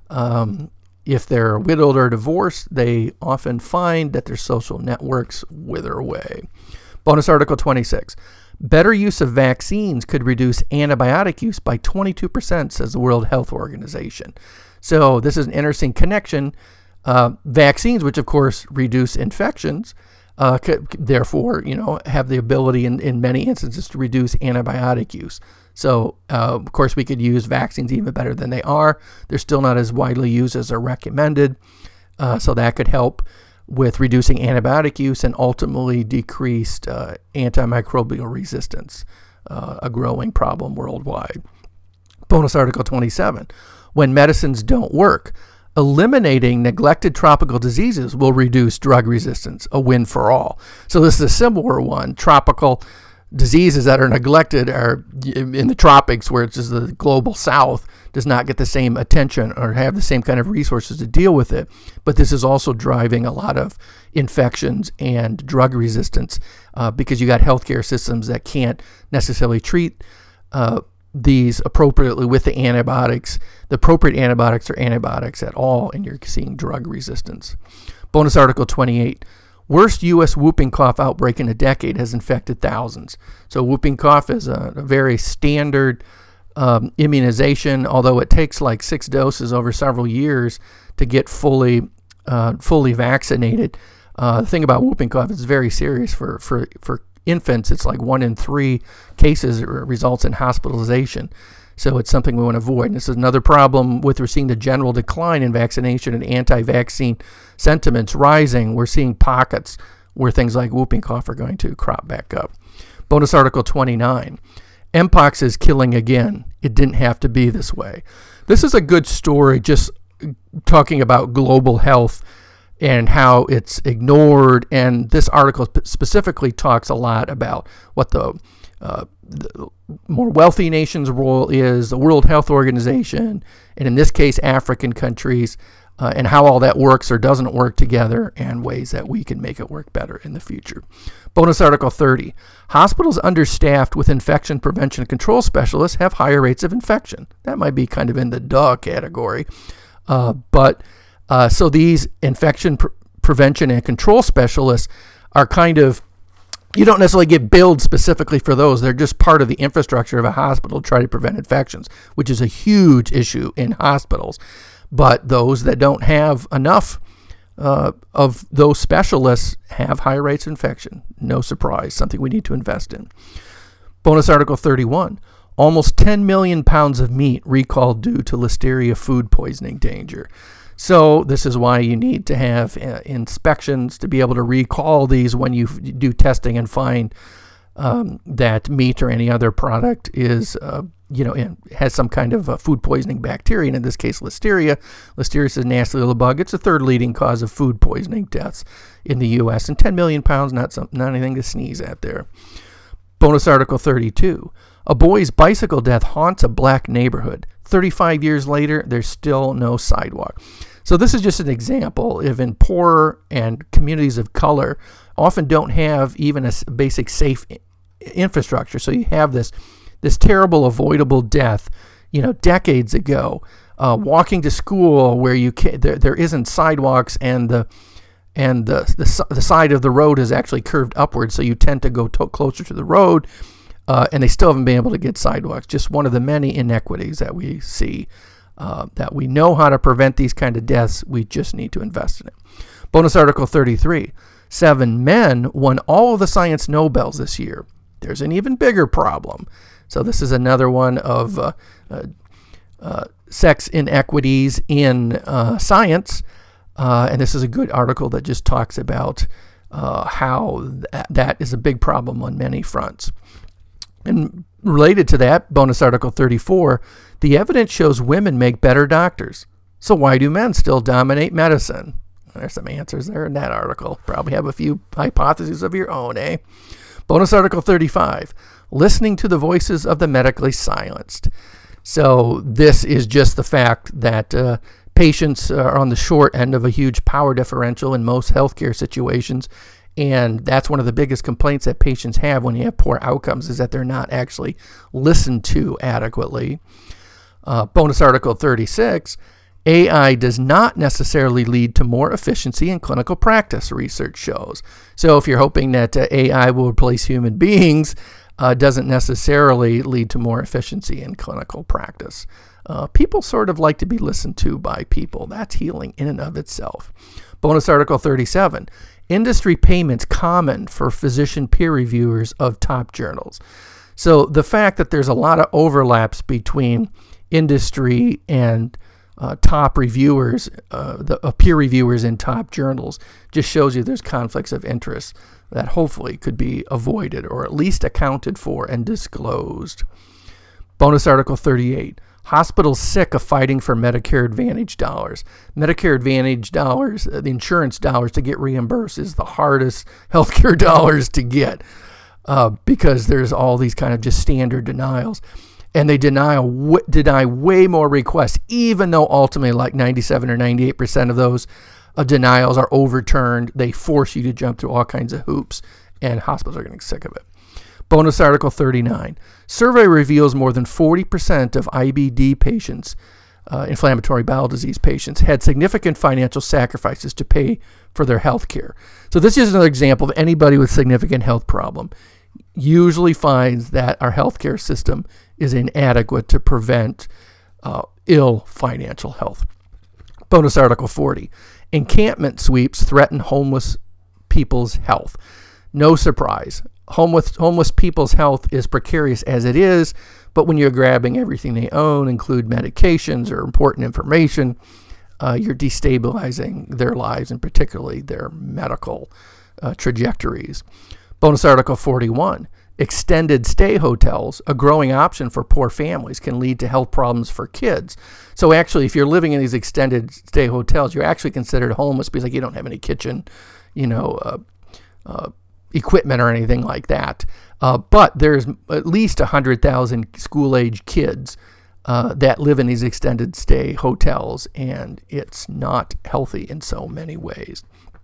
um, if they're widowed or divorced, they often find that their social networks wither away. Bonus article twenty-six. Better use of vaccines could reduce antibiotic use by twenty-two percent, says the World Health Organization. So this is an interesting connection. Uh, vaccines, which of course reduce infections, uh, could, therefore, you know, have the ability in, in many instances to reduce antibiotic use. So, uh, of course, we could use vaccines even better than they are. They're still not as widely used as are recommended. Uh, so that could help with reducing antibiotic use and ultimately decreased uh, antimicrobial resistance, uh, a growing problem worldwide. Bonus article twenty-seven. When medicines don't work, eliminating neglected tropical diseases will reduce drug resistance, a win for all. So this is a similar one. Tropical diseases that are neglected are in the tropics, where it's just the global south does not get the same attention or have the same kind of resources to deal with it. But this is also driving a lot of infections and drug resistance uh, because you got healthcare systems that can't necessarily treat uh, these appropriately with the antibiotics, the appropriate antibiotics or antibiotics at all, and you're seeing drug resistance. Bonus article twenty-eight. Worst U S whooping cough outbreak in a decade has infected thousands. So whooping cough is a, a very standard um, immunization, although it takes like six doses over several years to get fully uh, fully vaccinated. Uh, the thing about whooping cough is very serious for, for, for infants. It's like one in three cases results in hospitalization. So it's something we want to avoid. And this is another problem with we're seeing the general decline in vaccination and anti-vaccine sentiments rising. We're seeing pockets where things like whooping cough are going to crop back up. Bonus article twenty-nine. Mpox is killing again. It didn't have to be this way. This is a good story just talking about global health and how it's ignored. And this article specifically talks a lot about what the Uh, the more wealthy nations' role is, the World Health Organization, and in this case, African countries, uh, and how all that works or doesn't work together, and ways that we can make it work better in the future. Bonus article thirty. Hospitals understaffed with infection prevention and control specialists have higher rates of infection. That might be kind of in the duh category. Uh, but uh, so these infection pre- prevention and control specialists are kind of, you don't necessarily get billed specifically for those. They're just part of the infrastructure of a hospital to try to prevent infections, which is a huge issue in hospitals. But those that don't have enough uh, of those specialists have high rates of infection. No surprise, something we need to invest in. Bonus article thirty-one. Almost ten million pounds of meat recalled due to listeria food poisoning danger. So this is why you need to have uh, inspections to be able to recall these when you do testing and find um, that meat or any other product is, uh, you know, in, has some kind of uh, food poisoning bacteria, and in this case, Listeria. Listeria is a nasty little bug. It's the third leading cause of food poisoning deaths in the U S, and ten million pounds, not, some, not anything to sneeze at there. Bonus Article thirty-two. A boy's bicycle death haunts a black neighborhood. thirty-five years later, there's still no sidewalk. So this is just an example of in poorer and communities of color often don't have even a basic safe infrastructure. So you have this this terrible avoidable death, you know, decades ago, uh, walking to school where you can, there, there isn't sidewalks and the and the, the the side of the road is actually curved upward, so you tend to go to closer to the road, uh, and they still haven't been able to get sidewalks. Just one of the many inequities that we see. Uh, that we know how to prevent these kind of deaths, we just need to invest in it. Bonus Article thirty-three. Seven men won all of the science Nobels this year. There's an even bigger problem. So this is another one of uh, uh, uh, sex inequities in uh, science. Uh, and this is a good article that just talks about uh, how th- that is a big problem on many fronts. And related to that, Bonus Article thirty-four, the evidence shows women make better doctors. So why do men still dominate medicine? There's some answers there in that article. Probably have a few hypotheses of your own, eh? Bonus Article thirty-five, listening to the voices of the medically silenced. So this is just the fact that uh, patients are on the short end of a huge power differential in most healthcare situations. And that's one of the biggest complaints that patients have when you have poor outcomes, is that they're not actually listened to adequately. Uh, bonus Article thirty-six, A I does not necessarily lead to more efficiency in clinical practice, research shows. So if you're hoping that uh, A I will replace human beings, uh, doesn't necessarily lead to more efficiency in clinical practice. Uh, people sort of like to be listened to by people. That's healing in and of itself. Bonus Article thirty-seven, industry payments common for physician peer reviewers of top journals. So the fact that there's a lot of overlaps between industry and uh, top reviewers, uh, the uh, peer reviewers in top journals, just shows you there's conflicts of interest that hopefully could be avoided or at least accounted for and disclosed. Bonus Article thirty-eight. Hospitals sick of fighting for Medicare Advantage dollars. Medicare Advantage dollars, the insurance dollars to get reimbursed, is the hardest healthcare dollars to get uh, because there's all these kind of just standard denials. And they deny, w- deny way more requests, even though ultimately like ninety-seven or ninety-eight percent of those uh, denials are overturned. They force you to jump through all kinds of hoops, and hospitals are getting sick of it. Bonus Article thirty-nine. Survey reveals more than forty percent of I B D patients, uh, inflammatory bowel disease patients, had significant financial sacrifices to pay for their health care. So this is another example of anybody with significant health problem usually finds that our healthcare system is inadequate to prevent uh, ill financial health. Bonus Article forty. Encampment sweeps threaten homeless people's health. No surprise. Homeless, homeless people's health is precarious as it is, but when you're grabbing everything they own, include medications or important information, uh, you're destabilizing their lives and particularly their medical uh, trajectories. Bonus Article forty-one. Extended stay hotels, a growing option for poor families, can lead to health problems for kids. So actually, if you're living in these extended stay hotels, you're actually considered homeless because like, you don't have any kitchen, you know, uh, uh, equipment or anything like that. Uh, but there's at least one hundred thousand school-age kids uh, that live in these extended stay hotels, and it's not healthy in so many ways.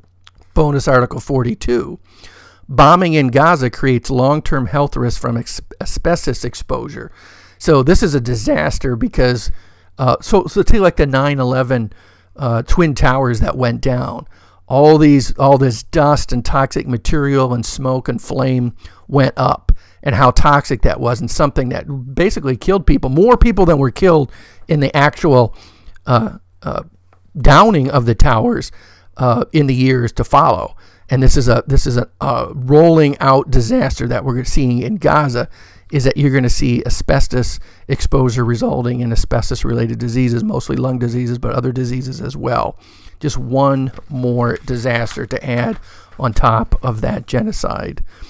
Bonus Article forty-two. Bombing in Gaza creates long-term health risks from ex- asbestos exposure. So this is a disaster because, uh, so, so take like the nine eleven uh, Twin Towers that went down. All these, all this dust and toxic material and smoke and flame went up, and how toxic that was, and something that basically killed people, more people than were killed in the actual uh, uh, downing of the towers uh, in the years to follow. And this is a this is a, a rolling out disaster that we're seeing in Gaza, is that you're going to see asbestos exposure resulting in asbestos-related diseases, mostly lung diseases, but other diseases as well. Just one more disaster to add on top of that genocide.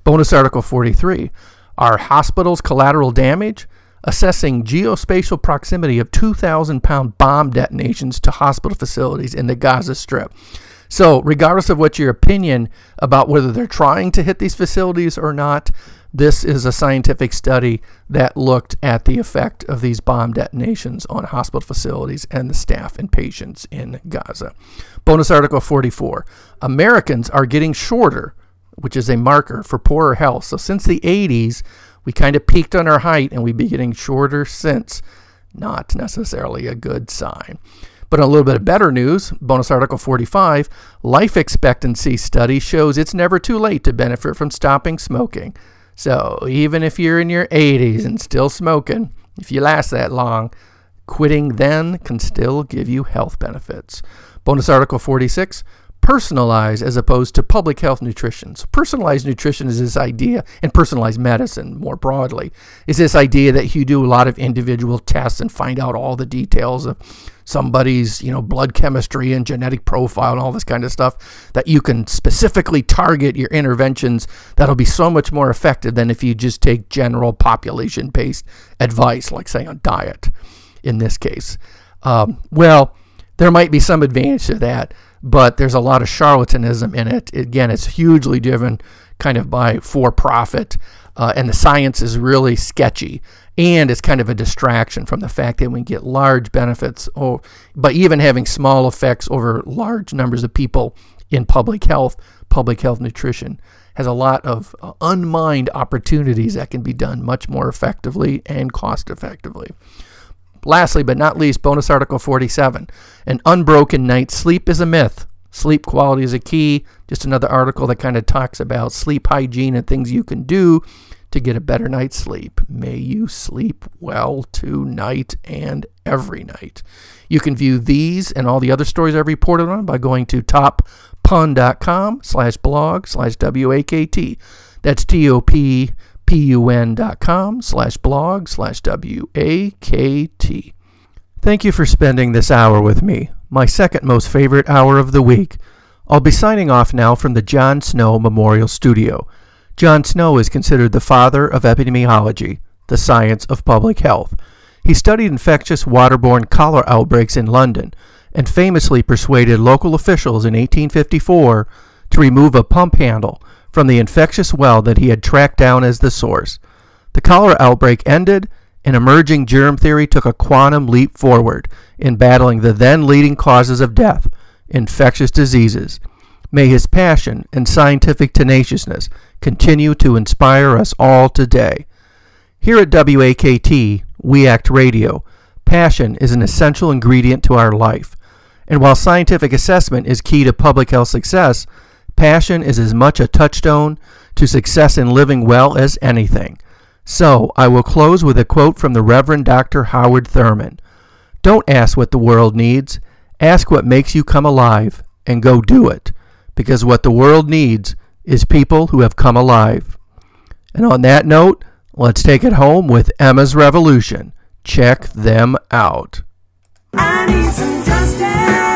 Bonus Article forty-three, Are Hospitals Collateral Damage? Assessing geospatial proximity of two thousand pound bomb detonations to hospital facilities in the Gaza Strip. So regardless of what your opinion about whether they're trying to hit these facilities or not, this is a scientific study that looked at the effect of these bomb detonations on hospital facilities and the staff and patients in Gaza. Bonus Article forty-four, Americans are getting shorter, which is a marker for poorer health. So since the eighties, we kind of peaked on our height and we've been getting shorter since. Not necessarily a good sign. But a little bit of better news, Bonus Article forty-five, life expectancy study shows it's never too late to benefit from stopping smoking. So even if you're in your eighties and still smoking, if you last that long, quitting then can still give you health benefits. Bonus Article forty-six, personalized as opposed to public health nutrition. So personalized nutrition is this idea, and personalized medicine more broadly, is this idea that you do a lot of individual tests and find out all the details of somebody's, you know, blood chemistry and genetic profile and all this kind of stuff, that you can specifically target your interventions that'll be so much more effective than if you just take general population-based advice, like say on diet in this case. Um, well, there might be some advantage to that, but there's a lot of charlatanism in it. Again, it's hugely driven kind of by for-profit, uh, and the science is really sketchy, and it's kind of a distraction from the fact that we get large benefits, or, but even having small effects over large numbers of people in public health, public health nutrition has a lot of uh, unmined opportunities that can be done much more effectively and cost-effectively. Lastly, but not least, Bonus Article forty-seven. An unbroken night's sleep is a myth. Sleep quality is a key. Just another article that kind of talks about sleep hygiene and things you can do to get a better night's sleep. May you sleep well tonight and every night. You can view these and all the other stories I've reported on by going to toppun.com slash blog slash W-A-K-T. That's T-O-P P-U-N dot com slash blog slash W-A-K-T. Thank you for spending this hour with me, my second most favorite hour of the week. I'll be signing off now from the John Snow Memorial Studio. John Snow is considered the father of epidemiology, the science of public health. He studied infectious waterborne cholera outbreaks in London and famously persuaded local officials in eighteen fifty-four to remove a pump handle from the infectious well that he had tracked down as the source. The cholera outbreak ended, and emerging germ theory took a quantum leap forward in battling the then leading causes of death, infectious diseases. May his passion and scientific tenaciousness continue to inspire us all today. Here at W A K T, We Act Radio, passion is an essential ingredient to our life. And while scientific assessment is key to public health success, passion is as much a touchstone to success in living well as anything. So, I will close with a quote from the Reverend Doctor Howard Thurman. Don't ask what the world needs. Ask what makes you come alive, and go do it. Because what the world needs is people who have come alive. And on that note, let's take it home with Emma's Revolution. Check them out. I need some justice.